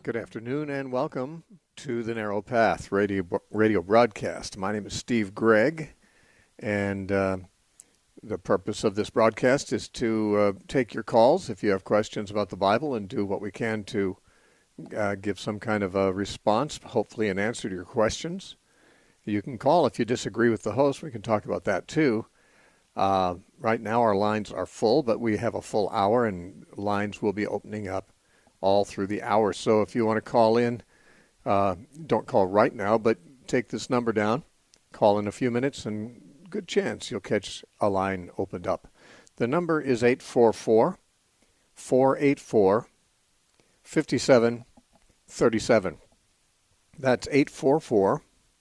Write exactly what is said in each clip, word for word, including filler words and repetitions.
Good afternoon and welcome to the Narrow Path radio, radio broadcast. My name is Steve Gregg, and uh, the purpose of this broadcast is to uh, take your calls if you have questions about the Bible and do what we can to uh, give some kind of a response, hopefully an answer to your questions. You can call if you disagree with the host. We can talk about that too. Uh, right now our lines are full, but we have a full hour and lines will be opening up all through the hour. So if you want to call in, uh, don't call right now, but take this number down, call in a few minutes, and good chance you'll catch a line opened up. The number is eight four four, four eight four, five seven three seven. That's eight four four,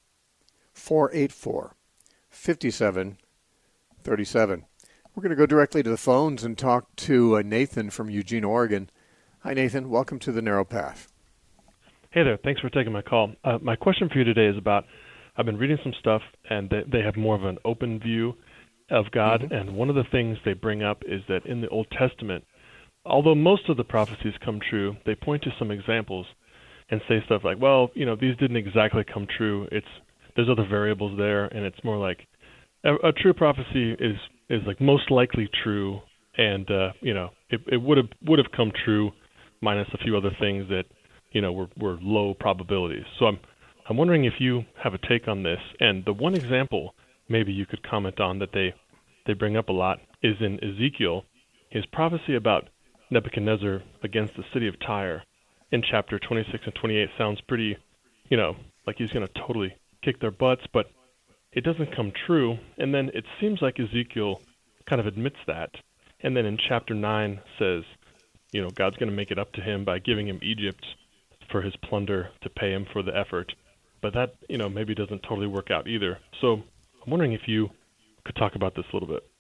four eight four, five seven three seven. We're going to go directly to the phones and talk to uh, Nathan from Eugene, Oregon. Hi, Nathan. Welcome to the Narrow Path. Hey there. Thanks for taking my call. Uh, my question for you today is about, I've been reading some stuff, and they, they have more of an open view of God, mm-hmm. and one of the things they bring up is that in the Old Testament, although most of the prophecies come true, they point to some examples and say stuff like, well, you know, these didn't exactly come true. It's there's other variables there, and it's more like a, a true prophecy is, is like most likely true, and, uh, you know, it, it would have would have come true minus a few other things that, you know, were, were low probabilities. So I'm I'm wondering if you have a take on this. And the one example maybe you could comment on that they, they bring up a lot is in Ezekiel, his prophecy about Nebuchadnezzar against the city of Tyre in chapter twenty-six and twenty-eight sounds pretty, you know, like he's going to totally kick their butts, but it doesn't come true. And then it seems like Ezekiel kind of admits that. And then in chapter nine says, you know, God's going to make it up to him by giving him Egypt for his plunder to pay him for the effort. But that, you know, maybe doesn't totally work out either. So I'm wondering if you could talk about this a little bit.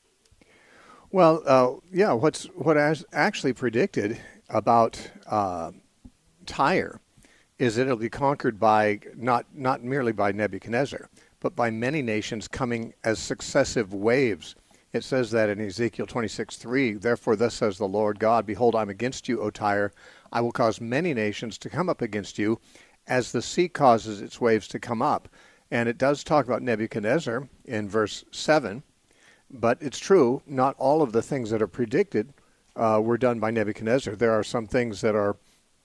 Well, uh, yeah, what's what is actually predicted about uh, Tyre is that it'll be conquered by not not merely by Nebuchadnezzar, but by many nations coming as successive waves. It says that in Ezekiel twenty-six three, therefore thus says the Lord God, behold, I'm against you, O Tyre. I will cause many nations to come up against you as the sea causes its waves to come up. And it does talk about Nebuchadnezzar in verse seven, but it's true, not all of the things that are predicted uh, were done by Nebuchadnezzar. There are some things that are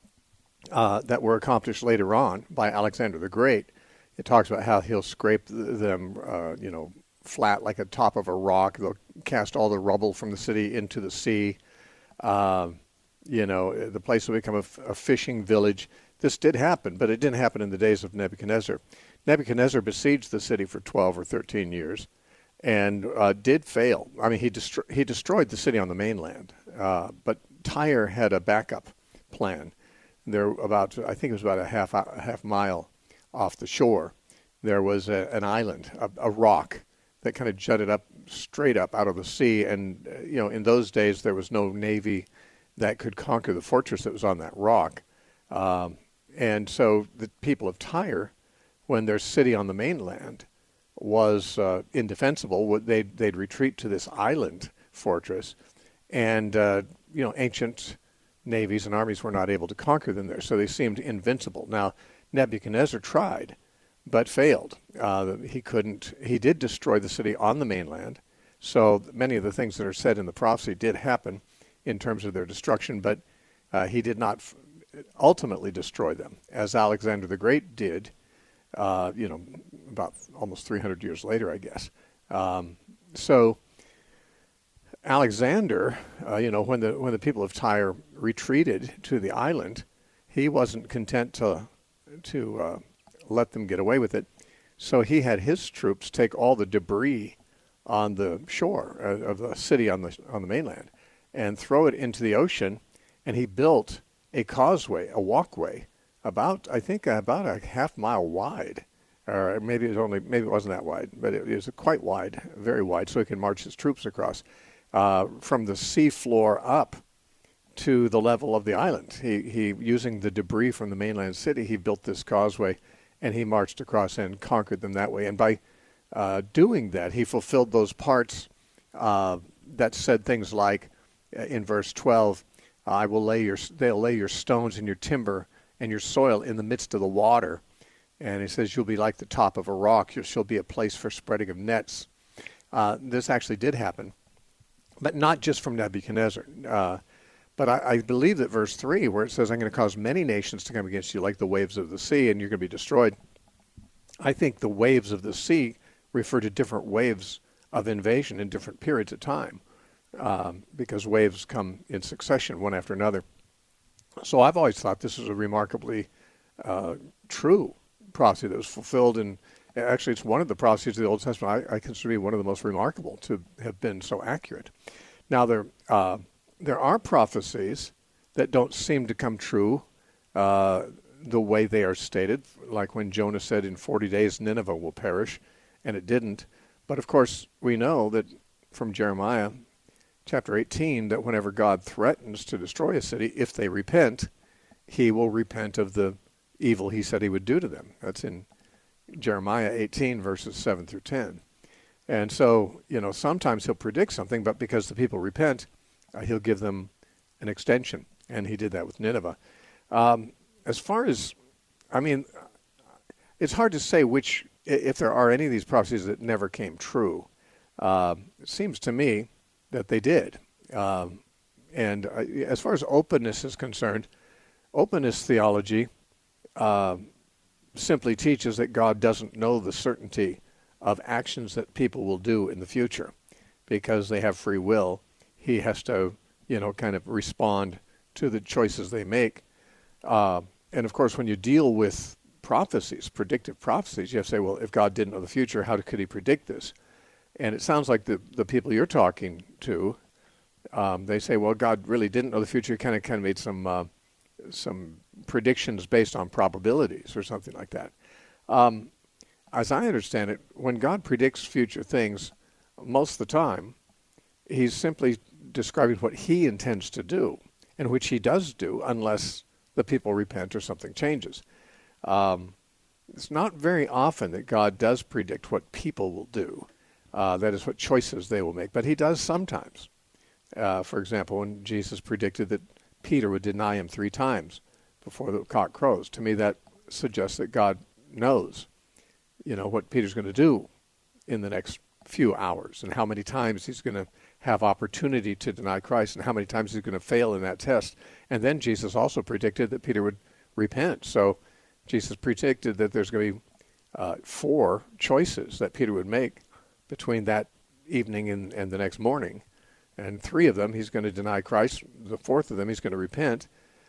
uh, that were accomplished later on by Alexander the Great. It talks about how he'll scrape them, uh, you know, flat like a top of a rock. They'll cast all the rubble from the city into the sea. Uh, you know, the place will become a, a fishing village. This did happen, but it didn't happen in the days of Nebuchadnezzar. Nebuchadnezzar besieged the city for twelve or thirteen years and uh, did fail. I mean, he, destro- he destroyed the city on the mainland, uh, but Tyre had a backup plan. There about, I think it was about a half, a half mile off the shore. There was a, an island, a, a rock, that kind of jutted up straight up out of the sea. And, uh, you know, in those days, there was no navy that could conquer the fortress that was on that rock. Um, and so the people of Tyre, when their city on the mainland was uh, indefensible, they'd, they'd retreat to this island fortress. And, uh, you know, ancient navies and armies were not able to conquer them there. So they seemed invincible. Now, Nebuchadnezzar tried, but failed. Uh, he couldn't. He did destroy the city on the mainland. So many of the things that are said in the prophecy did happen in terms of their destruction, but uh, he did not f- ultimately destroy them, as Alexander the Great did, uh, you know, about almost three hundred years later, I guess. Um, so Alexander, uh, you know, when the when the people of Tyre retreated to the island, he wasn't content to to uh, let them get away with it. So he had his troops take all the debris on the shore uh, of the city on the on the mainland and throw it into the ocean, and he built a causeway, a walkway, about I think about a half mile wide, or maybe it was only maybe it wasn't that wide, but it was quite wide, very wide, so he could march his troops across uh, from the sea floor up to the level of the island. He he using the debris from the mainland city, he built this causeway, and he marched across and conquered them that way. And by uh, doing that, he fulfilled those parts uh, that said things like, uh, in verse twelve, I will lay your they'll lay your stones and your timber and your soil in the midst of the water. And he says, you'll be like the top of a rock. You shall be a place for spreading of nets. Uh, this actually did happen, but not just from Nebuchadnezzar. Uh, but I, I believe that verse three, where it says, I'm going to cause many nations to come against you like the waves of the sea, and you're going to be destroyed. I think the waves of the sea refer to different waves of invasion in different periods of time, um, because waves come in succession, one after another. So I've always thought this is a remarkably uh, true prophecy that was fulfilled, and actually it's one of the prophecies of the Old Testament I, I consider to be one of the most remarkable to have been so accurate. Now there uh, there are prophecies that don't seem to come true uh, the way they are stated, like when Jonah said in forty days Nineveh will perish, and it didn't. But of course we know that from Jeremiah chapter eighteen that whenever God threatens to destroy a city, if they repent, he will repent of the evil he said he would do to them. That's in Jeremiah eighteen, verses seven through ten. And so, you know, sometimes he'll predict something, but because the people repent, uh, he'll give them an extension. And he did that with Nineveh. Um, as far as, I mean, it's hard to say which, if there are any of these prophecies that never came true. Uh, it seems to me that they did. Um, and uh, as far as openness is concerned, openness theology Uh, simply teaches that God doesn't know the certainty of actions that people will do in the future because they have free will. He has to, you know, kind of respond to the choices they make. Uh, and of course, when you deal with prophecies, predictive prophecies, you have to say, well, if God didn't know the future, how could he predict this? And it sounds like the, the people you're talking to, um, they say, well, God really didn't know the future. He kind of kind of made some uh, some predictions based on probabilities or something like that. Um, as I understand it, when God predicts future things, most of the time, he's simply describing what he intends to do, and which he does do unless the people repent or something changes. Um, it's not very often that God does predict what people will do. Uh, that is, what choices they will make. But he does sometimes. Uh, for example, when Jesus predicted that Peter would deny him three times before the cock crows. To me, that suggests that God knows, you know, what Peter's going to do in the next few hours and how many times he's going to have opportunity to deny Christ and how many times he's going to fail in that test. And then Jesus also predicted that Peter would repent. So Jesus predicted that there's going to be uh, four choices that Peter would make between that evening and, and the next morning. And three of them, he's going to deny Christ. The fourth of them, he's going to repent.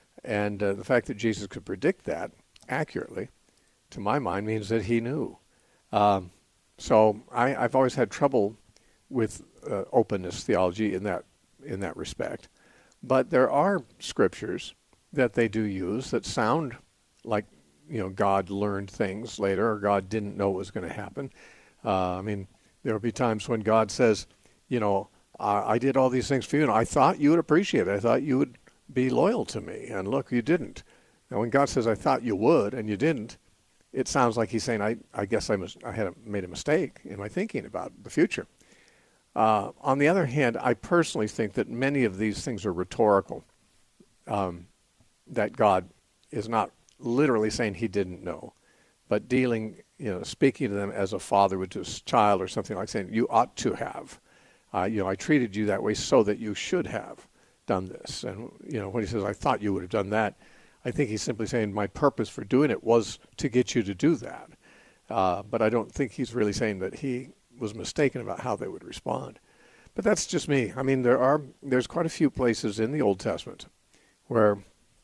And uh, the fact that Jesus could predict that accurately, to my mind, means that he knew. Um, so I, I've always had trouble with uh, openness theology in that in that respect. But there are scriptures that they do use that sound like, you know, God learned things later, or God didn't know what was going to happen. Uh, I mean, there will be times when God says, you know, I did all these things for you, and I thought you would appreciate it. I thought you would be loyal to me, and look, you didn't. Now, when God says, I thought you would, and you didn't, it sounds like he's saying, I, I guess I, must, I had a, made a mistake in my thinking about the future. Uh, on the other hand, I personally think that many of these things are rhetorical, um, that God is not literally saying he didn't know, but dealing, you know, speaking to them as a father would to his child or something like saying, you ought to have. Uh, you know, I treated you that way so that you should have done this. And, you know, when he says, I thought you would have done that, I think he's simply saying my purpose for doing it was to get you to do that. Uh, but I don't think he's really saying that he was mistaken about how they would respond. But that's just me. I mean, there are, there's quite a few places in the Old Testament where,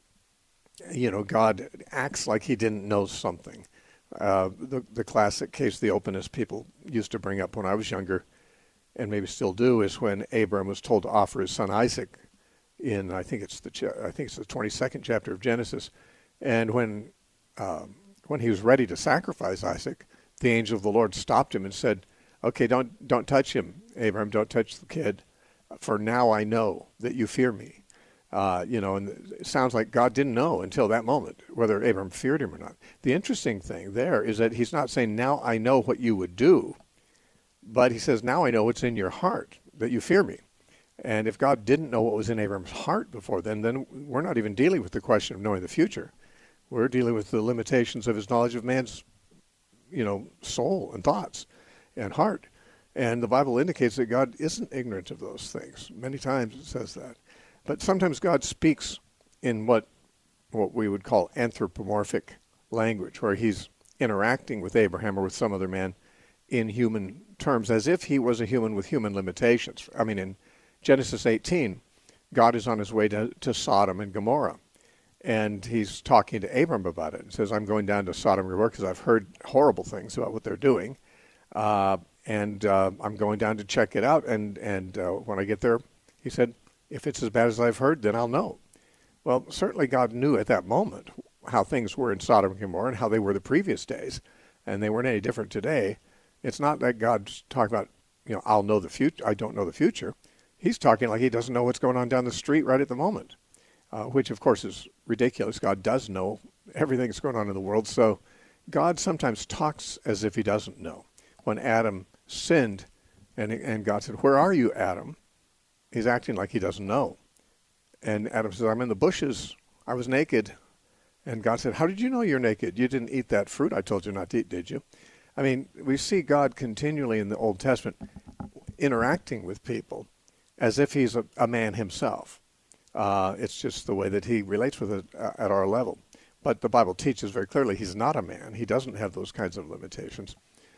you know, God acts like he didn't know something. Uh, the, the classic case of the openness people used to bring up when I was younger, and maybe still do, is when Abraham was told to offer his son Isaac in, I think it's the I think it's the twenty-second chapter of Genesis, and when um, when he was ready to sacrifice Isaac, the angel of the Lord stopped him and said, "Okay, don't don't touch him, Abraham. Don't touch the kid, for now I know that you fear me." Uh, you know, and it sounds like God didn't know until that moment whether Abraham feared him or not. The interesting thing there is that he's not saying, "Now I know what you would do." But he says, now I know what's in your heart, that you fear me. And if God didn't know what was in Abraham's heart before then, then we're not even dealing with the question of knowing the future. We're dealing with the limitations of his knowledge of man's, you know, soul and thoughts and heart. And the Bible indicates that God isn't ignorant of those things. Many times it says that. But sometimes God speaks in what what we would call anthropomorphic language, where he's interacting with Abraham or with some other man in human terms, as if he was a human with human limitations. I mean, in Genesis eighteen, God is on his way to, to Sodom and Gomorrah. And he's talking to Abram about it and says, I'm going down to Sodom and Gomorrah because I've heard horrible things about what they're doing. Uh, and uh, I'm going down to check it out. And, and uh, when I get there, he said, if it's as bad as I've heard, then I'll know. Well, certainly God knew at that moment how things were in Sodom and Gomorrah and how they were the previous days. And they weren't any different today. It's not that God's talking about, you know, I'll know the future. I don't know the future. He's talking like he doesn't know what's going on down the street right at the moment. Uh, which, of course, is ridiculous. God does know everything that's going on in the world. So God sometimes talks as if he doesn't know. When Adam sinned and, and God said, where are you, Adam? He's acting like he doesn't know. And Adam says, I'm in the bushes. I was naked. And God said, how did you know you're naked? You didn't eat that fruit I told you not to eat, did you? I mean, we see God continually in the Old Testament interacting with people as if he's a, a man himself. Uh, it's just the way that he relates with it uh, at our level. But the Bible teaches very clearly he's not a man. He doesn't have those kinds of limitations.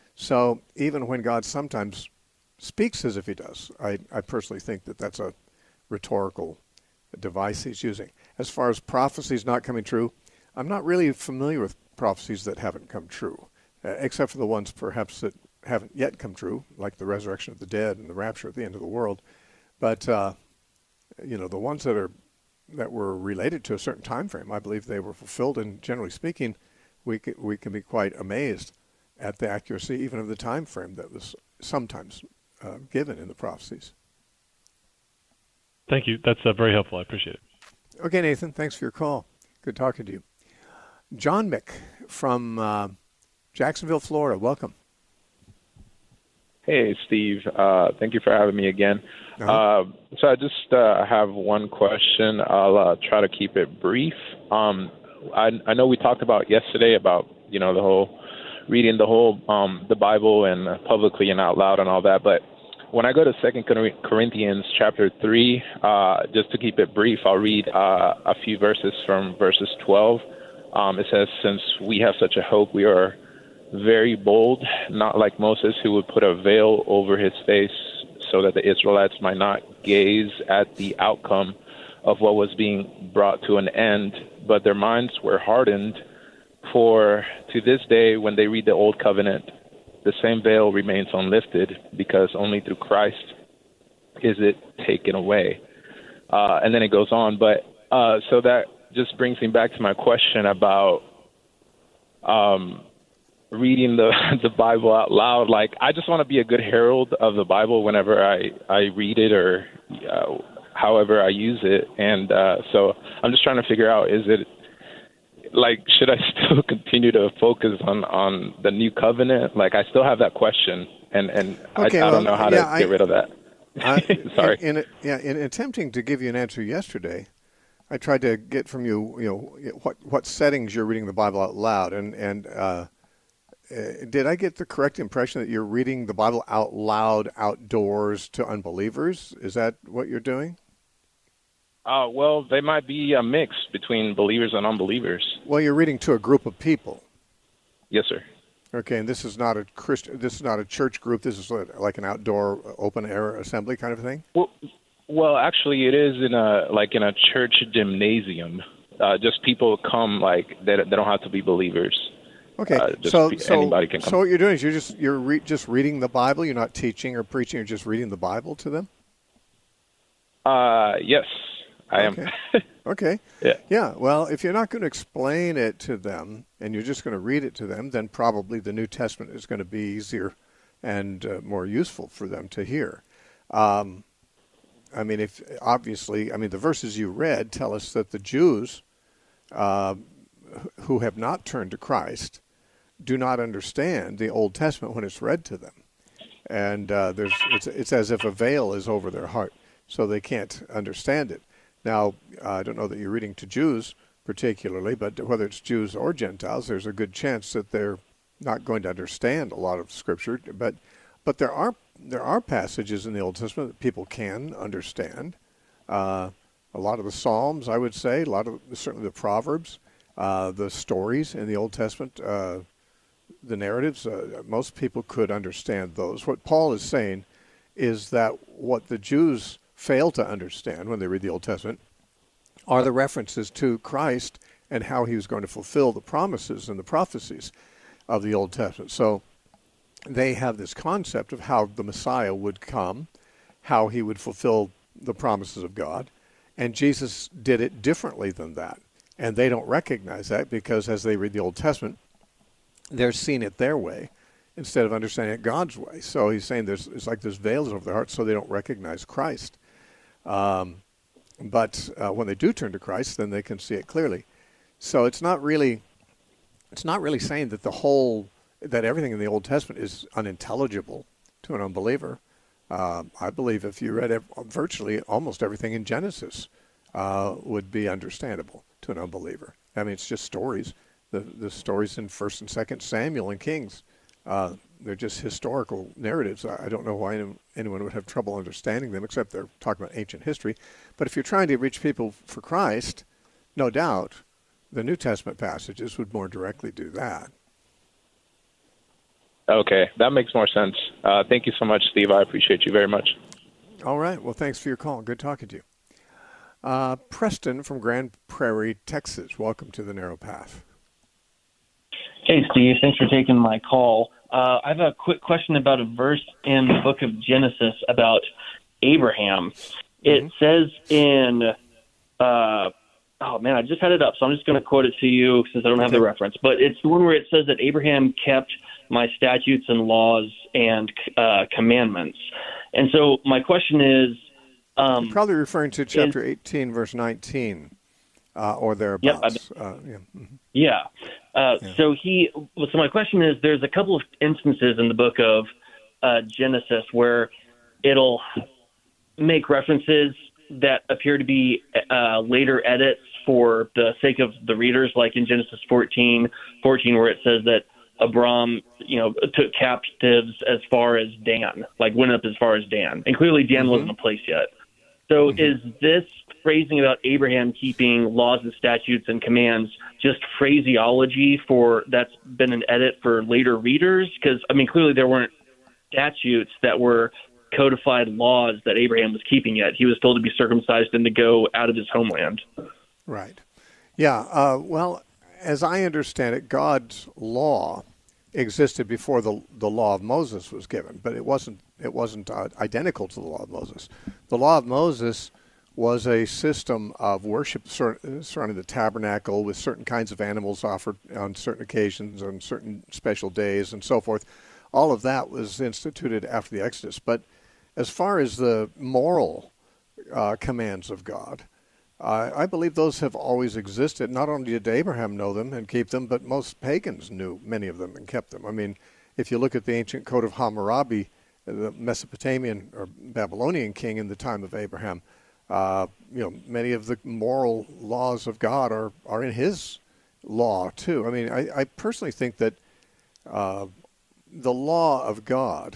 So even when God sometimes speaks as if he does, I, I personally think that that's a rhetorical device he's using. As far as prophecies not coming true, I'm not really familiar with prophecies that haven't come true, uh, except for the ones perhaps that haven't yet come true, like the resurrection of the dead and the rapture at the end of the world. But uh, you know, the ones that are that were related to a certain time frame, I believe they were fulfilled. And generally speaking, we can, we can be quite amazed at the accuracy even of the time frame that was sometimes uh, given in the prophecies. Thank you. That's uh, very helpful. I appreciate it. Okay, Nathan, thanks for your call. Good talking to you. John Mick from uh, Jacksonville, Florida. Welcome. Hey, Steve. Uh, thank you for having me again. Uh-huh. Uh, so I just uh, have one question. I'll uh, try to keep it brief. Um, I, I know we talked about yesterday about, you know, the whole reading the whole um, the Bible and uh, publicly and out loud and all that. But when I go to Second Corinthians chapter three, uh, just to keep it brief, I'll read uh, a few verses from verses twelve. Um, it says, since we have such a hope, we are very bold, not like Moses, who would put a veil over his face so that the Israelites might not gaze at the outcome of what was being brought to an end, but their minds were hardened. For to this day, when they read the Old Covenant, the same veil remains unlifted, because only through Christ is it taken away. Uh, and then it goes on. But uh, so that just brings me back to my question about um, reading the the Bible out loud. Like, I just want to be a good herald of the Bible whenever I, I read it or uh, however I use it. And uh, so I'm just trying to figure out, is it, like, should I still continue to focus on, on the new covenant? Like, I still have that question, and, and okay, I, I well, don't know how yeah, to get I, rid of that. I, Sorry. In, in, yeah, in attempting to give you an answer yesterday, I tried to get from you, you know, what what settings you're reading the Bible out loud, and and uh, uh, did I get the correct impression that you're reading the Bible out loud outdoors to unbelievers? Is that what you're doing? Uh, well, they might be a mix between believers and unbelievers. Well, you're reading to a group of people. Yes, sir. Okay, and this is not a Christian. This is not a church group. This is like an outdoor, open air assembly kind of thing. Well, well, actually, it is in a like in a church gymnasium. Uh, just people come, like they they don't have to be believers. Okay, uh, so so anybody can come. So what you're doing is you're just you're re- just reading the Bible. You're not teaching or preaching. You're just reading the Bible to them. Uh, yes. I okay. am. Okay. Yeah. Yeah. Well, if you're not going to explain it to them and you're just going to read it to them, then probably the New Testament is going to be easier and uh, more useful for them to hear. Um, I mean, if obviously, I mean, the verses you read tell us that the Jews uh, who have not turned to Christ do not understand the Old Testament when it's read to them, and uh, there's it's it's as if a veil is over their heart, so they can't understand it. Now, uh, I don't know that you're reading to Jews particularly, but whether it's Jews or Gentiles, there's a good chance that they're not going to understand a lot of Scripture. But but there are there are passages in the Old Testament that people can understand. Uh, a lot of the Psalms, I would say, a lot of certainly the Proverbs, uh, the stories in the Old Testament, uh, the narratives. Uh, most people could understand those. What Paul is saying is that what the Jews fail to understand when they read the Old Testament are the references to Christ and how he was going to fulfill the promises and the prophecies of the Old Testament. So they have this concept of how the Messiah would come, how he would fulfill the promises of God, and Jesus did it differently than that. And they don't recognize that because as they read the Old Testament, they're seeing it their way instead of understanding it God's way. So he's saying there's it's like there's veils over their hearts, so they don't recognize Christ. Um, but uh, when they do turn to Christ, then they can see it clearly. So it's not really, it's not really saying that the whole, that everything in the Old Testament is unintelligible to an unbeliever. Uh, I believe if you read ev- virtually almost everything in Genesis uh, would be understandable to an unbeliever. I mean, it's just stories. The the stories in First and Second Samuel and Kings, uh, they're just historical narratives. I, I don't know why any, anyone would have trouble understanding them, except they're talking about ancient history. But if you're trying to reach people for Christ, no doubt, the New Testament passages would more directly do that. Okay, that makes more sense. Uh, thank you so much, Steve. I appreciate you very much. All right. Well, thanks for your call. Good talking to you. Uh, Preston from Grand Prairie, Texas. Welcome to the Narrow Path. Hey, Steve. Thanks for taking my call. Uh, I have a quick question about a verse in the book of Genesis about Abraham. It mm-hmm. says in, uh, oh, man, I just had it up, so I'm just going to quote it to you since I don't have okay. the reference. But it's the one where it says that Abraham kept my statutes and laws and uh, commandments. And so my question is... Um, You're probably referring to chapter is, eighteen, verse nineteen, uh, or thereabouts. Yep, uh, yeah. Mm-hmm. Yeah. Uh, yeah. So he. So my question is: there's a couple of instances in the book of uh, Genesis where it'll make references that appear to be uh, later edits for the sake of the readers, like in Genesis fourteen, fourteen, where it says that Abram, you know, took captives as far as Dan, like went up as far as Dan, and clearly Dan mm-hmm. wasn't a place yet. So mm-hmm. is this phrasing about Abraham keeping laws and statutes and commands just phraseology for that's been an edit for later readers? Because, I mean, clearly there weren't statutes that were codified laws that Abraham was keeping yet. He was told to be circumcised and to go out of his homeland. Right. Yeah. Uh, well, as I understand it, God's law existed before the the law of Moses was given, but it wasn't it wasn't uh, identical to the law of Moses. The law of Moses was a system of worship surrounding the tabernacle with certain kinds of animals offered on certain occasions, on certain special days, and so forth. All of that was instituted after the Exodus. But as far as the moral uh, commands of God, uh, I believe those have always existed. Not only did Abraham know them and keep them, but most pagans knew many of them and kept them. I mean, if you look at the ancient code of Hammurabi, the Mesopotamian or Babylonian king in the time of Abraham, uh, you know, many of the moral laws of God are, are in his law too. I mean, I, I personally think that uh, the law of God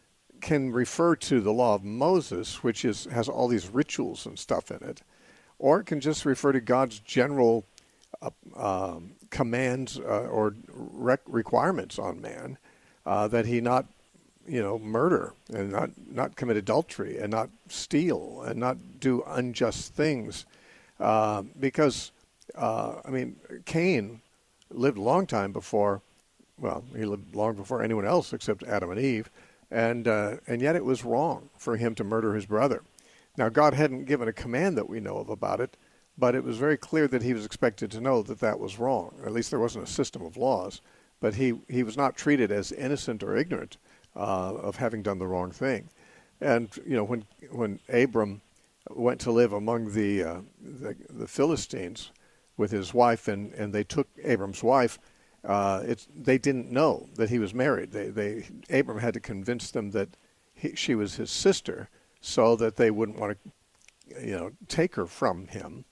can refer to the law of Moses, which is has all these rituals and stuff in it, or it can just refer to God's general uh, um, commands uh, or rec- requirements on man, uh, that he not, you know, murder and not, not commit adultery and not steal and not do unjust things. Uh, because, uh, I mean, Cain lived a long time before, well, he lived long before anyone else except Adam and Eve, and uh, and yet it was wrong for him to murder his brother. Now, God hadn't given a command that we know of about it, but it was very clear that he was expected to know that that was wrong. At least there wasn't a system of laws, but he, he was not treated as innocent or ignorant uh, of having done the wrong thing. And, you know, when when Abram went to live among the, uh, the, the Philistines with his wife, and, and they took Abram's wife, uh, it's, they didn't know that he was married. They, they Abram had to convince them that he, she was his sister, so that they wouldn't want to, you know, take her from him.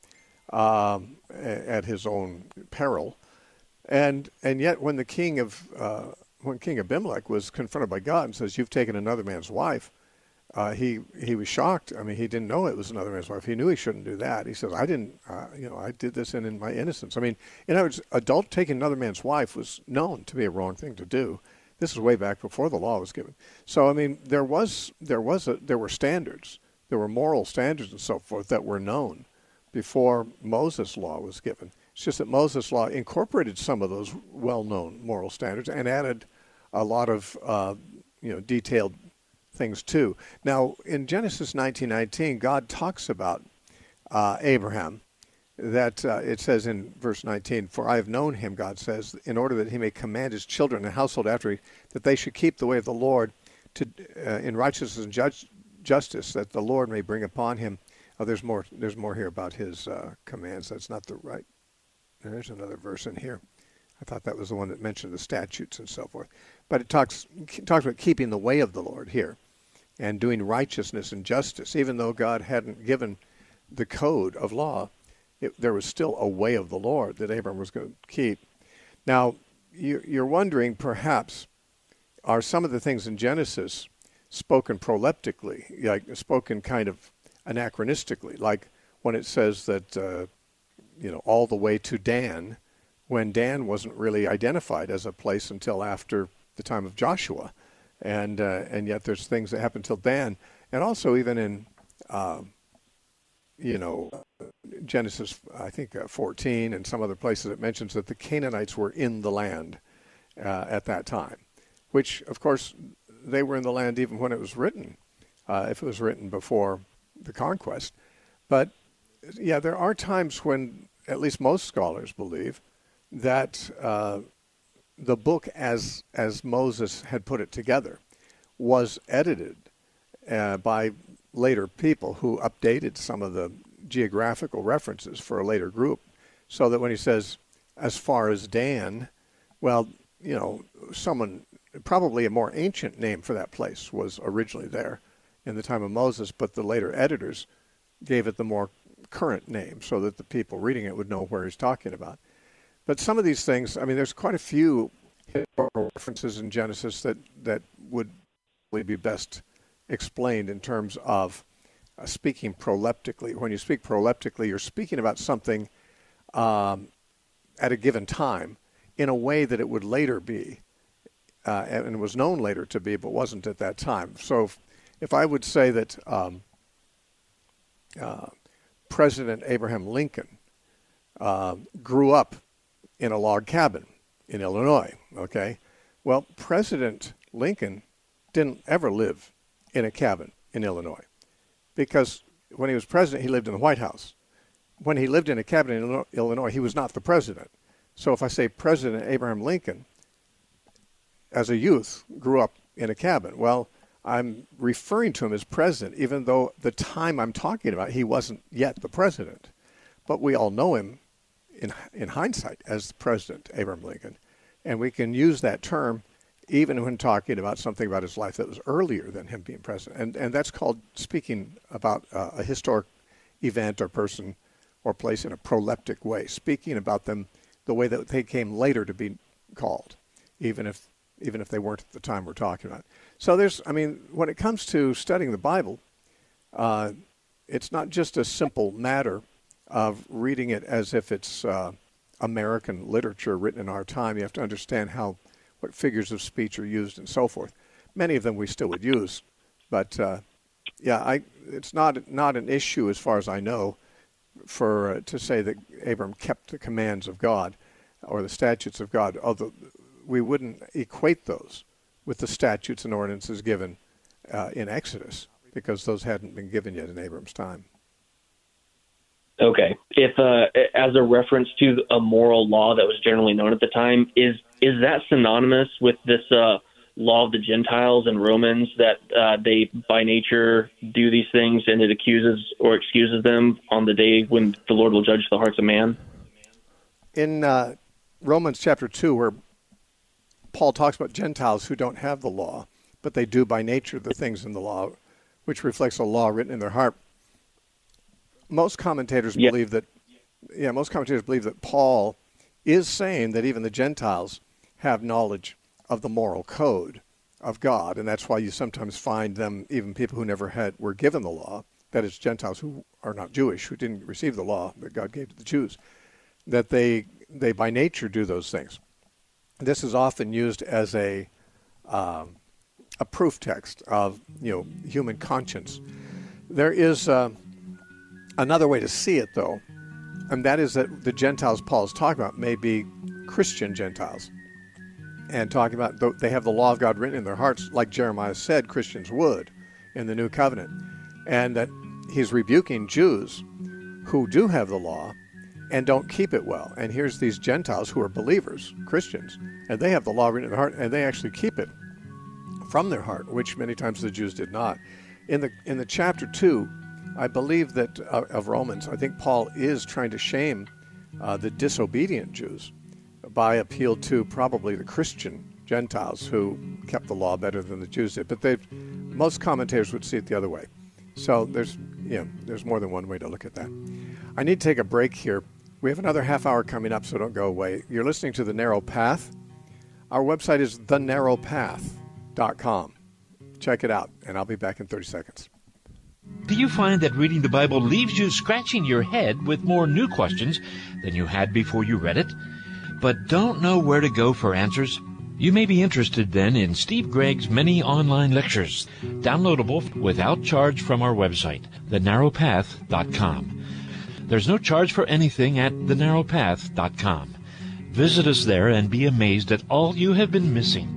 um, at his own peril. And and yet when the king of uh, when King Abimelech was confronted by God and says, "You've taken another man's wife," uh, he he was shocked. I mean, he didn't know it was another man's wife. He knew he shouldn't do that. He says, "I didn't, uh, you know, I did this in, in my innocence." I mean, in other words, adult taking another man's wife was known to be a wrong thing to do. This is way back before the law was given. So I mean, there was there was a, there were standards, there were moral standards and so forth that were known before Moses' law was given. It's just that Moses' law incorporated some of those well-known moral standards and added a lot of, uh, you know, detailed things too. Now, in Genesis nineteen nineteen, God talks about uh, Abraham. That uh, it says in verse nineteen, "For I have known him," God says, "in order that he may command his children and household after him, that they should keep the way of the Lord to uh, in righteousness and judge, justice, that the Lord may bring upon him." Oh, there's more. There's more here about his uh, commands. That's not the right. There's another verse in here. I thought that was the one that mentioned the statutes and so forth. But it talks talks about keeping the way of the Lord here and doing righteousness and justice. Even though God hadn't given the code of law, it, there was still a way of the Lord that Abram was going to keep. Now, you, you're wondering, perhaps, are some of the things in Genesis spoken proleptically, like spoken kind of anachronistically, like when it says that, uh, you know, all the way to Dan, when Dan wasn't really identified as a place until after the time of Joshua. And uh, and yet there's things that happen till Dan. And also even in, uh, you know, Genesis, I think, uh, fourteen and some other places, it mentions that the Canaanites were in the land uh, at that time, which, of course, they were in the land even when it was written, uh, if it was written before the conquest. But, yeah, there are times when, at least most scholars believe, that uh, the book as as Moses had put it together was edited uh, by later people who updated some of the geographical references for a later group, so that when he says, as far as Dan, well, you know, someone, probably a more ancient name for that place was originally there in the time of Moses, but the later editors gave it the more current name so that the people reading it would know where he's talking about. But some of these things, I mean, there's quite a few historical references in Genesis that, that would be best explained in terms of uh, speaking proleptically. When you speak proleptically, you're speaking about something um, at a given time in a way that it would later be, uh, and was known later to be, but wasn't at that time. So if, if I would say that um, uh, President Abraham Lincoln uh, grew up in a log cabin in Illinois, okay? Well, President Lincoln didn't ever live in a cabin in Illinois, because when he was president, he lived in the White House. When he lived in a cabin in Illinois, he was not the president. So if I say President Abraham Lincoln, as a youth, grew up in a cabin, well, I'm referring to him as president, even though the time I'm talking about, he wasn't yet the president. But we all know him in in hindsight as President Abraham Lincoln. And we can use that term even when talking about something about his life that was earlier than him being president. And and that's called speaking about uh, a historic event or person or place in a proleptic way, speaking about them the way that they came later to be called, even if even if they weren't at the time we're talking about. So there's, I mean, when it comes to studying the Bible, uh, it's not just a simple matter of reading it as if it's uh, American literature written in our time. You have to understand how, what figures of speech are used and so forth. Many of them we still would use, but uh, yeah, I, it's not not an issue as far as I know for uh, to say that Abram kept the commands of God or the statutes of God, although we wouldn't equate those with the statutes and ordinances given uh, in Exodus, because those hadn't been given yet in Abram's time. Okay. If uh, as a reference to a moral law that was generally known at the time, is is that synonymous with this uh, law of the Gentiles in Romans, that uh, they by nature do these things and it accuses or excuses them on the day when the Lord will judge the hearts of man? In uh, Romans chapter two, where Paul talks about Gentiles who don't have the law, but they do by nature the things in the law, which reflects a law written in their heart. Most commentators yeah. believe that yeah, most commentators believe that Paul is saying that even the Gentiles have knowledge of the moral code of God, and that's why you sometimes find them, even people who never had were given the law, that is, Gentiles who are not Jewish, who didn't receive the law that God gave to the Jews, that they they by nature do those things. This is often used as a um, a proof text of, you know, human conscience. There is uh, another way to see it, though, and that is that the Gentiles Paul is talking about may be Christian Gentiles, and talking about th- they have the law of God written in their hearts, like Jeremiah said Christians would in the New Covenant, and that he's rebuking Jews who do have the law and don't keep it well. And here's these Gentiles who are believers, Christians, and they have the law written in their heart, and they actually keep it from their heart, which many times the Jews did not. In the in the chapter two, I believe that uh, of Romans, I think Paul is trying to shame uh, the disobedient Jews by appeal to probably the Christian Gentiles who kept the law better than the Jews did. But they, most commentators would see it the other way. So there's yeah, there's more than one way to look at that. I need to take a break here. We have another half hour coming up, so don't go away. You're listening to The Narrow Path. Our website is the narrow path dot com. Check it out, and I'll be back in thirty seconds. Do you find that reading the Bible leaves you scratching your head with more new questions than you had before you read it, but don't know where to go for answers? You may be interested then in Steve Gregg's many online lectures, downloadable without charge from our website, the narrow path dot com. There's no charge for anything at the narrow path dot com. Visit us there and be amazed at all you have been missing.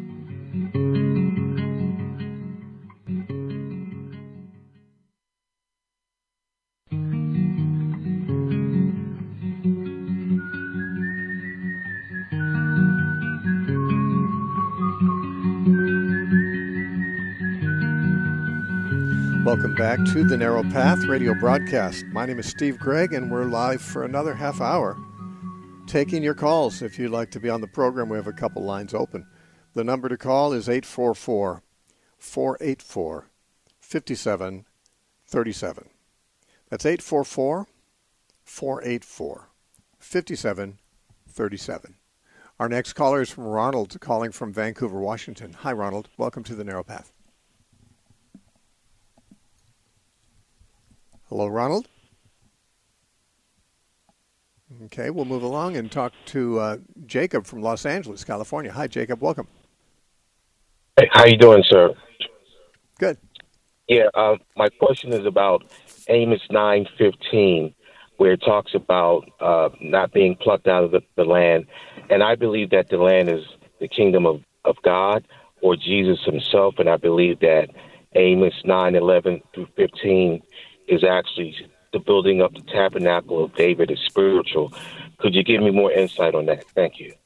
Welcome back to the Narrow Path radio broadcast. My name is Steve Gregg, and we're live for another half hour taking your calls. If you'd like to be on the program, we have a couple lines open. The number to call is eight four four, four eight four, five seven three seven. That's eight four four, four eight four, five seven three seven. Our next caller is from Ronald, calling from Vancouver, Washington. Hi, Ronald. Welcome to the Narrow Path. Hello, Ronald. Okay, we'll move along and talk to uh, Jacob from Los Angeles, California. Hi, Jacob. Welcome. Hey, how you doing, sir? Good. Yeah, uh, my question is about Amos nine fifteen, where it talks about uh, not being plucked out of the, the land. And I believe that the land is the kingdom of, of God or Jesus himself. And I believe that Amos nine eleven through fifteen is actually the building up the tabernacle of David is spiritual. Could you give me more insight on that? Thank you.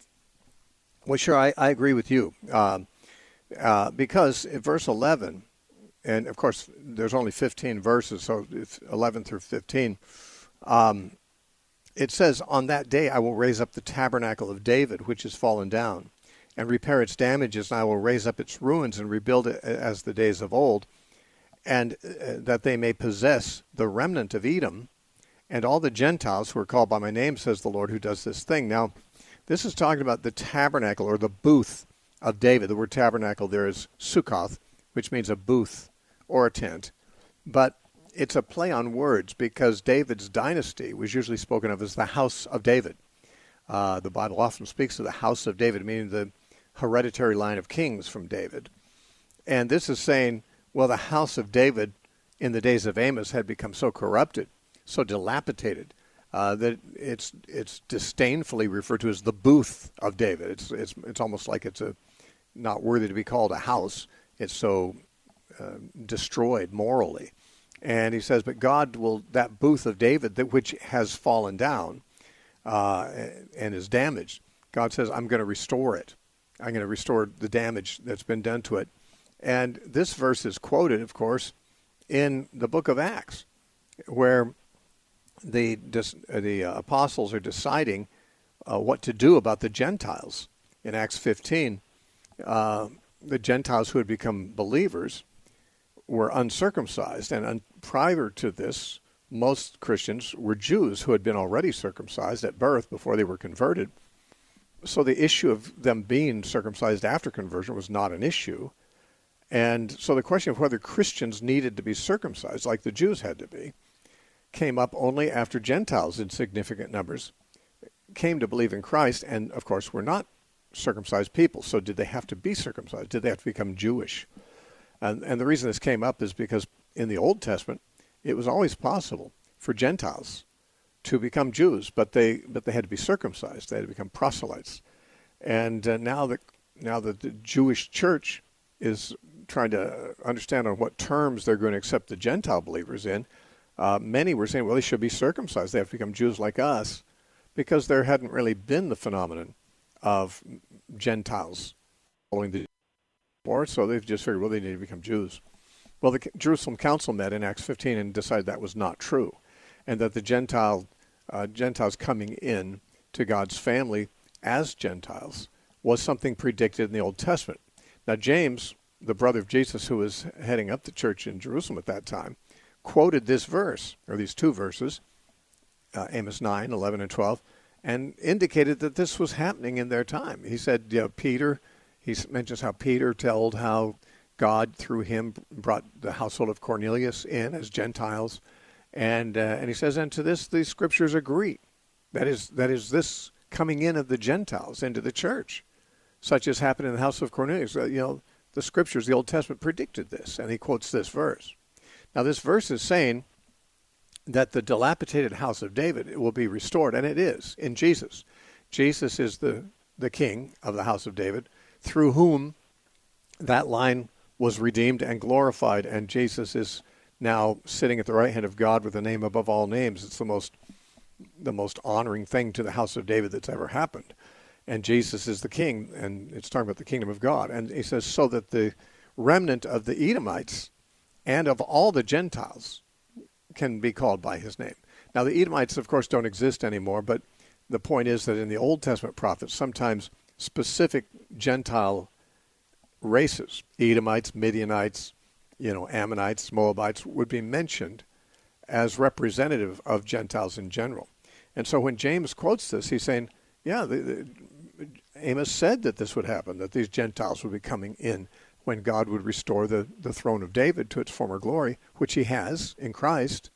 Well, sure, I, I agree with you. Um, uh, because in verse eleven, and of course there's only fifteen verses, so it's eleven through fifteen, um, it says, on that day I will raise up the tabernacle of David, which is fallen down, and repair its damages, and I will raise up its ruins and rebuild it as the days of old, and uh, that they may possess the remnant of Edom and all the Gentiles who are called by my name, says the Lord who does this thing. Now, this is talking about the tabernacle or the booth of David. The word tabernacle there is Sukkoth, which means a booth or a tent. But it's a play on words because David's dynasty was usually spoken of as the house of David. Uh, the Bible often speaks of the house of David, meaning the hereditary line of kings from David. And this is saying, well, the house of David in the days of Amos had become so corrupted, so dilapidated, uh, that it's it's disdainfully referred to as the booth of David. It's it's it's almost like it's a not worthy to be called a house. It's so uh, destroyed morally. And he says, but God will, that booth of David, that which has fallen down uh, and is damaged, God says, I'm going to restore it. I'm going to restore the damage that's been done to it. And this verse is quoted, of course, in the book of Acts, where the the uh, apostles are deciding uh, what to do about the Gentiles. In Acts fifteen, uh, the Gentiles who had become believers were uncircumcised, and un- prior to this, most Christians were Jews who had been already circumcised at birth before they were converted. So the issue of them being circumcised after conversion was not an issue. And so the question of whether Christians needed to be circumcised, like the Jews had to be, came up only after Gentiles in significant numbers came to believe in Christ and, of course, were not circumcised people. So did they have to be circumcised? Did they have to become Jewish? And, and the reason this came up is because in the Old Testament, it was always possible for Gentiles to become Jews, but they but they had to be circumcised. They had to become proselytes. And uh, now that now that the Jewish church is trying to understand on what terms they're going to accept the Gentile believers in, uh, many were saying, well, they should be circumcised. They have to become Jews like us, because there hadn't really been the phenomenon of Gentiles following the war, so they've just figured, well, they need to become Jews. Well, the Jerusalem Council met in Acts fifteen and decided that was not true, and that the Gentile uh, Gentiles coming in to God's family as Gentiles was something predicted in the Old Testament. Now, James, the brother of Jesus, who was heading up the church in Jerusalem at that time, quoted this verse, or these two verses, uh, Amos nine, eleven, and twelve, and indicated that this was happening in their time. He said, you know, Peter, he mentions how Peter told how God, through him, brought the household of Cornelius in as Gentiles. And uh, and he says, and to this the scriptures agree. That is, that is this coming in of the Gentiles into the church, such as happened in the house of Cornelius. Uh, you know, the scriptures, the Old Testament predicted this, and he quotes this verse. Now, this verse is saying that the dilapidated house of David will be restored, and it is, in Jesus. Jesus is the, the king of the house of David, through whom that line was redeemed and glorified, and Jesus is now sitting at the right hand of God with a name above all names. It's the most the most honoring thing to the house of David that's ever happened. And Jesus is the king, and it's talking about the kingdom of God. And he says, so that the remnant of the Edomites and of all the Gentiles can be called by his name. Now, the Edomites, of course, don't exist anymore, but the point is that in the Old Testament prophets, sometimes specific Gentile races, Edomites, Midianites, you know, Ammonites, Moabites, would be mentioned as representative of Gentiles in general. And so when James quotes this, he's saying, yeah, the, the, Amos said that this would happen, that these Gentiles would be coming in when God would restore the, the throne of David to its former glory, which he has in Christ,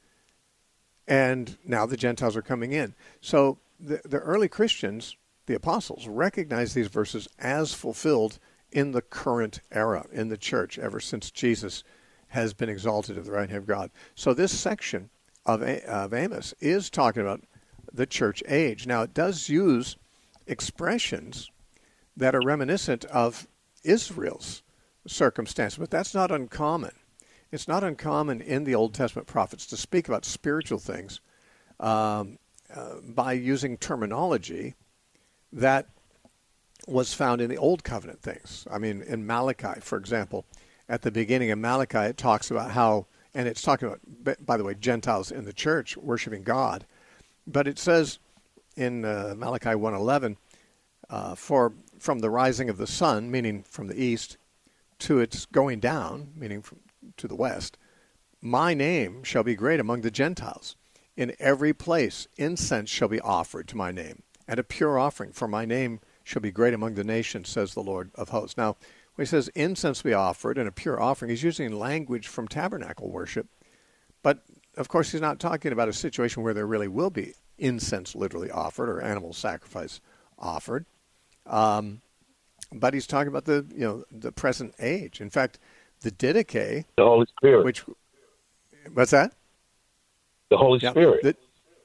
and now the Gentiles are coming in. So the, the early Christians, the apostles, recognized these verses as fulfilled in the current era in the church ever since Jesus has been exalted at the right hand of God. So this section of, of Amos is talking about the church age. Now, it does use expressions that are reminiscent of Israel's circumstance, but that's not uncommon. It's not uncommon in the Old Testament prophets to speak about spiritual things um, uh, by using terminology that was found in the Old Covenant things. I mean, in Malachi, for example, at the beginning of Malachi, it talks about how, and it's talking about, by the way, Gentiles in the church worshiping God, but it says in uh, Malachi one eleven, uh, for from the rising of the sun, meaning from the east, to its going down, meaning from, to the west, my name shall be great among the Gentiles. In every place incense shall be offered to my name, and a pure offering, for my name shall be great among the nations, says the Lord of hosts. Now, when he says incense be offered and a pure offering, he's using language from tabernacle worship. But, of course, he's not talking about a situation where there really will be incense literally offered or animal sacrifice offered. Um, but he's talking about the, you know, the present age. In fact, the Didache, the Holy Spirit. Which, what's that? The Holy yeah, Spirit. The,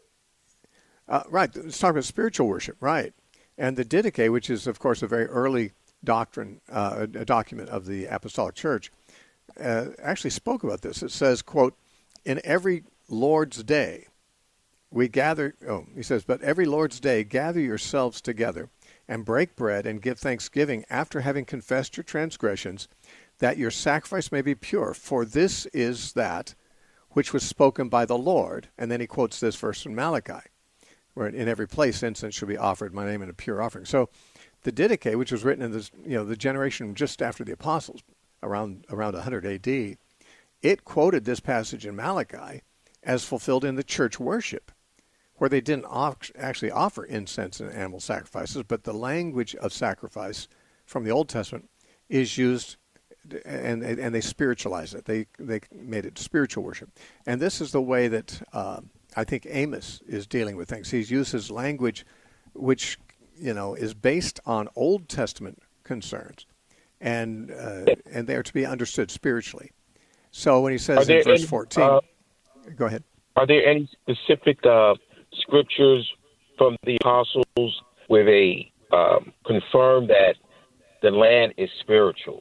uh, right. It's talking about spiritual worship, right. And the Didache, which is, of course, a very early doctrine, uh, a document of the Apostolic Church, uh, actually spoke about this. It says, quote, in every Lord's day, we gather, oh, he says, but every Lord's day, gather yourselves together and break bread and give thanksgiving after having confessed your transgressions, that your sacrifice may be pure. For this is that which was spoken by the Lord. And then he quotes this verse from Malachi, where in every place incense shall be offered my name in a pure offering. So the Didache, which was written in this, you know, the generation just after the apostles, around around one hundred A D, it quoted this passage in Malachi as fulfilled in the church worship, where they didn't off- actually offer incense and animal sacrifices, but the language of sacrifice from the Old Testament is used, and and they spiritualized it. They they made it spiritual worship, and this is the way that uh, I think Amos is dealing with things. He uses language which, you know, is based on Old Testament concerns, and uh, and they are to be understood spiritually. So when he says in verse any, fourteen, uh, go ahead. Are there any specific uh, scriptures from the apostles where they um, confirm that the land is spiritual?